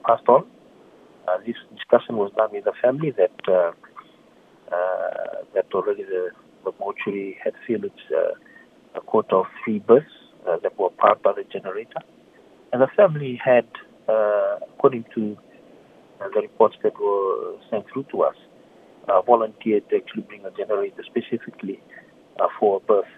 passed on. This discussion was done with the family that already the mortuary had filled its quota of 3 births that were powered by the generator. And the family had, according to the reports that were sent through to us, volunteered to actually bring a generator specifically for a birth